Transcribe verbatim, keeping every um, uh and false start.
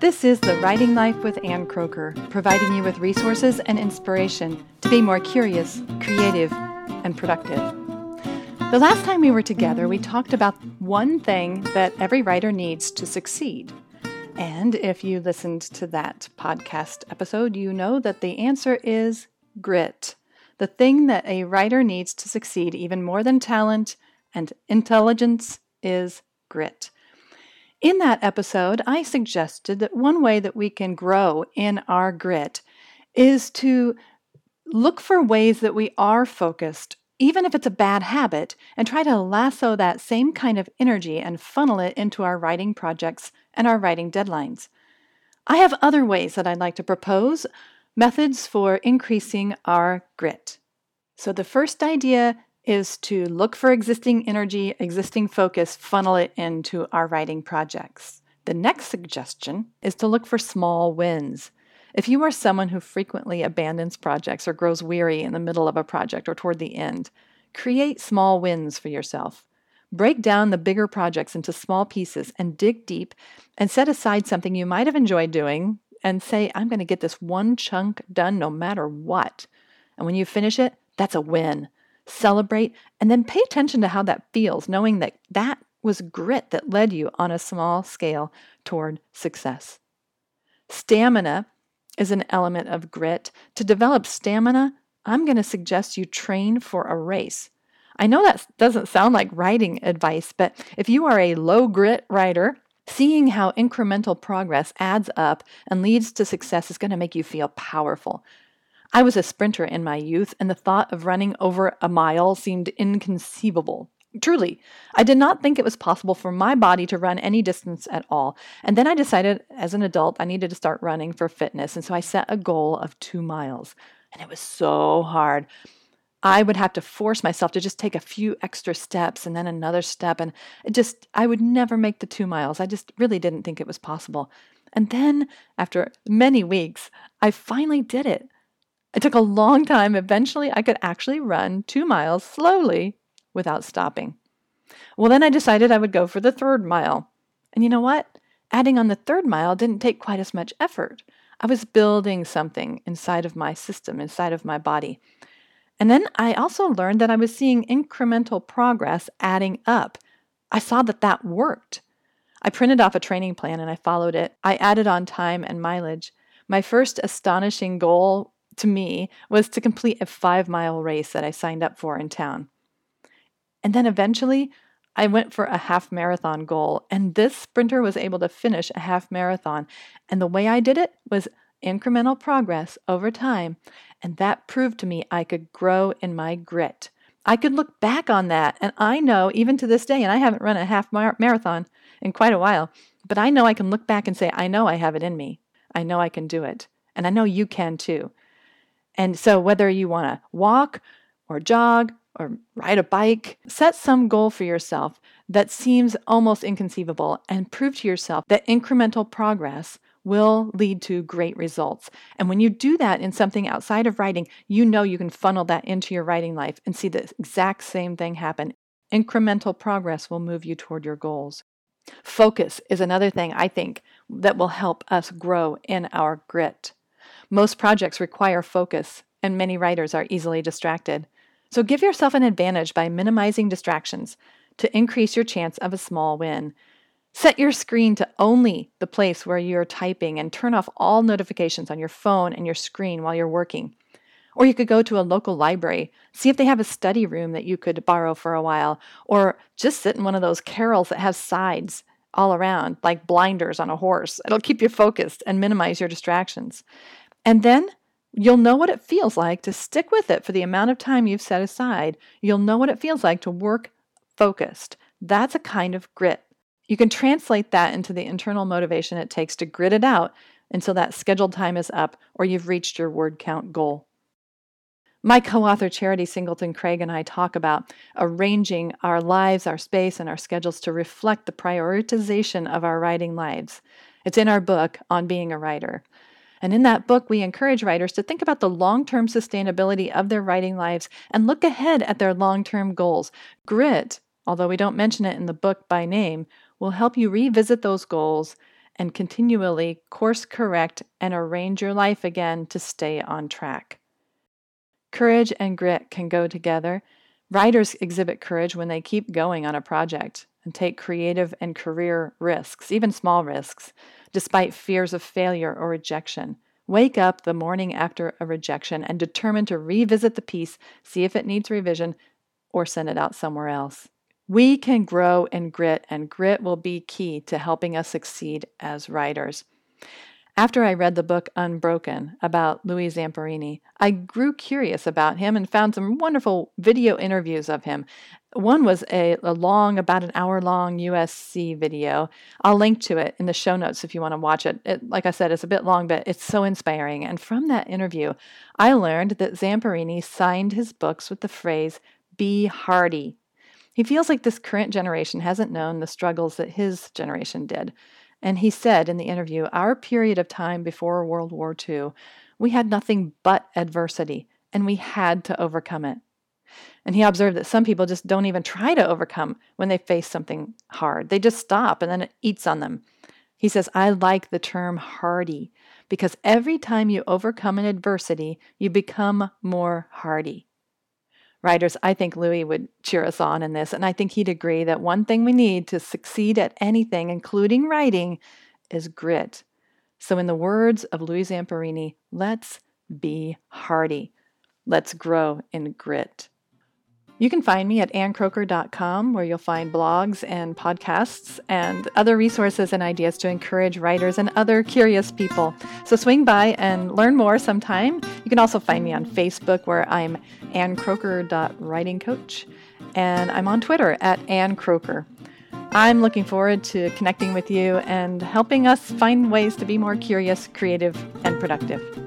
This is The Writing Life with Ann Croker, providing you with resources and inspiration to be more curious, creative, and productive. The last time we were together, we talked about one thing that every writer needs to succeed. And if you listened to that podcast episode, you know that the answer is grit. The thing that a writer needs to succeed even more than talent and intelligence is grit. In that episode, I suggested that one way that we can grow in our grit is to look for ways that we are focused, even if it's a bad habit, and try to lasso that same kind of energy and funnel it into our writing projects and our writing deadlines. I have other ways that I'd like to propose, methods for increasing our grit. So the first idea is to look for existing energy, existing focus, funnel it into our writing projects. The next suggestion is to look for small wins. If you are someone who frequently abandons projects or grows weary in the middle of a project or toward the end, create small wins for yourself. Break down the bigger projects into small pieces and dig deep and set aside something you might have enjoyed doing and say, I'm going to get this one chunk done no matter what. And when you finish it, that's a win. Celebrate, and then pay attention to how that feels, knowing that that was grit that led you on a small scale toward success. Stamina is an element of grit. To develop stamina, I'm going to suggest you train for a race. I know that doesn't sound like writing advice, but if you are a low grit writer, seeing how incremental progress adds up and leads to success is going to make you feel powerful. I was a sprinter in my youth, and the thought of running over a mile seemed inconceivable. Truly, I did not think it was possible for my body to run any distance at all. And then I decided as an adult I needed to start running for fitness, and so I set a goal of two miles. And it was so hard. I would have to force myself to just take a few extra steps and then another step, and it just I would never make the two miles. I just really didn't think it was possible. And then, after many weeks, I finally did it. It took a long time. Eventually, I could actually run two miles slowly without stopping. Well, then I decided I would go for the third mile. And you know what? Adding on the third mile didn't take quite as much effort. I was building something inside of my system, inside of my body. And then I also learned that I was seeing incremental progress adding up. I saw that that worked. I printed off a training plan and I followed it. I added on time and mileage. My first astonishing goal to me was to complete a five-mile race that I signed up for in town. And then eventually, I went for a half marathon goal, and this sprinter was able to finish a half marathon. And the way I did it was incremental progress over time, and that proved to me I could grow in my grit. I could look back on that, and I know, even to this day, and I haven't run a half mar- marathon in quite a while, but I know I can look back and say, I know I have it in me. I know I can do it, and I know you can too. And so whether you want to walk or jog or ride a bike, set some goal for yourself that seems almost inconceivable and prove to yourself that incremental progress will lead to great results. And when you do that in something outside of writing, you know you can funnel that into your writing life and see the exact same thing happen. Incremental progress will move you toward your goals. Focus is another thing I think that will help us grow in our grit. Most projects require focus, and many writers are easily distracted. So give yourself an advantage by minimizing distractions to increase your chance of a small win. Set your screen to only the place where you're typing and turn off all notifications on your phone and your screen while you're working. Or you could go to a local library, see if they have a study room that you could borrow for a while, or just sit in one of those carols that have sides all around, like blinders on a horse. It'll keep you focused and minimize your distractions. And then you'll know what it feels like to stick with it for the amount of time you've set aside. You'll know what it feels like to work focused. That's a kind of grit. You can translate that into the internal motivation it takes to grit it out until that scheduled time is up or you've reached your word count goal. My co-author Charity Singleton Craig and I talk about arranging our lives, our space, and our schedules to reflect the prioritization of our writing lives. It's in our book, On Being a Writer. And in that book, we encourage writers to think about the long-term sustainability of their writing lives and look ahead at their long-term goals. Grit, although we don't mention it in the book by name, will help you revisit those goals and continually course correct and arrange your life again to stay on track. Courage and grit can go together. Writers exhibit courage when they keep going on a project and take creative and career risks, even small risks, despite fears of failure or rejection. Wake up the morning after a rejection and determine to revisit the piece, see if it needs revision, or send it out somewhere else. We can grow in grit, and grit will be key to helping us succeed as writers. After I read the book Unbroken about Louis Zamperini, I grew curious about him and found some wonderful video interviews of him. One was a, a long, about an hour-long U S C video. I'll link to it in the show notes if you want to watch it. it. Like I said, it's a bit long, but it's so inspiring. And from that interview, I learned that Zamperini signed his books with the phrase, "Be hardy." He feels like this current generation hasn't known the struggles that his generation did. And he said in the interview, our period of time before World War Two, we had nothing but adversity, and we had to overcome it. And he observed that some people just don't even try to overcome when they face something hard. They just stop, and then it eats on them. He says, I like the term hardy, because every time you overcome an adversity, you become more hardy. Writers, I think Louis would cheer us on in this, and I think he'd agree that one thing we need to succeed at anything, including writing, is grit. So in the words of Louis Zamperini, let's be hardy. Let's grow in grit. You can find me at ann croker dot com, where you'll find blogs and podcasts and other resources and ideas to encourage writers and other curious people. So swing by and learn more sometime. You can also find me on Facebook, where I'm ann croker dot writing coach, and I'm on Twitter at Ann Croker. I'm looking forward to connecting with you and helping us find ways to be more curious, creative, and productive.